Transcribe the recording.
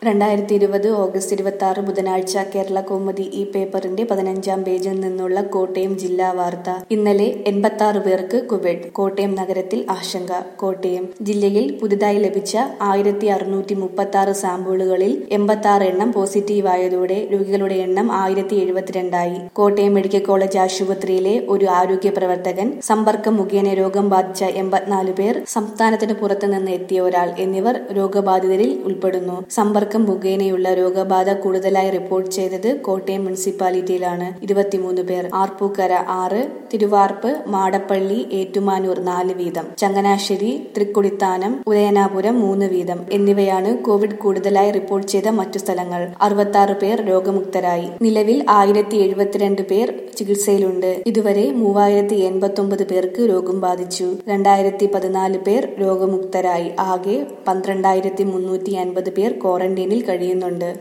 2020 August 26 ബുധനാഴ്ച കേരള കൗമുദി ഈ പേപ്പറിന്റെ 15-ാം പേജിൽ നിന്നുള്ള കോട്ടയം ജില്ലാ വാർത്ത. ഇന്നലെ 86 പേർക്ക് കോവിഡ്. കോട്ടയം നഗരത്തിൽ ആശങ്ക. കോട്ടയം ജില്ലയിൽ പുതുതായി ലഭിച്ച 1636 സാമ്പിളുകളിൽ 86 എണ്ണം പോസിറ്റീവായതോടെ രോഗികളുടെ എണ്ണം 1072 കോട്ടയം മെഡിക്കൽ കോളേജ് ആശുപത്രിയിലെ ഒരു ആരോഗ്യ പ്രവർത്തകൻ, സമ്പർക്കം മുഖേന രോഗം ബാധിച്ച 84 പേർ, സംസ്ഥാനത്തിന് പുറത്തുനിന്ന് എത്തിയ ഒരാൾ എന്നിവർ രോഗബാധിതരിൽ ഉൾപ്പെടുന്നു. സമ്പർക്കം മുഖേനയുള്ള രോഗബാധ കൂടുതലായി റിപ്പോർട്ട് ചെയ്തത് കോട്ടയം മുനിസിപ്പാലിറ്റിയിലാണ്. 23 പേർ. ആർപ്പൂക്കര 6, തിരുവാർപ്പ്, മാടപ്പള്ളി, ഏറ്റുമാനൂർ 4 വീതം, ചങ്ങനാശ്ശേരി, തൃക്കൊടിത്താനം, ഉദയനാപുരം 3 വീതം എന്നിവയാണ് കോവിഡ് കൂടുതലായി റിപ്പോർട്ട് ചെയ്ത മറ്റു സ്ഥലങ്ങൾ. 66 പേർ രോഗമുക്തരായി. നിലവിൽ 1072 പേർ ചികിത്സയിലുണ്ട്. ഇതുവരെ 3089 പേർക്ക് രോഗം ബാധിച്ചു. 2014 പേർ രോഗമുക്തരായി. ആകെ 12350 പേർ ക്വാറന്റൈനിൽ കഴിയുന്നുണ്ട്.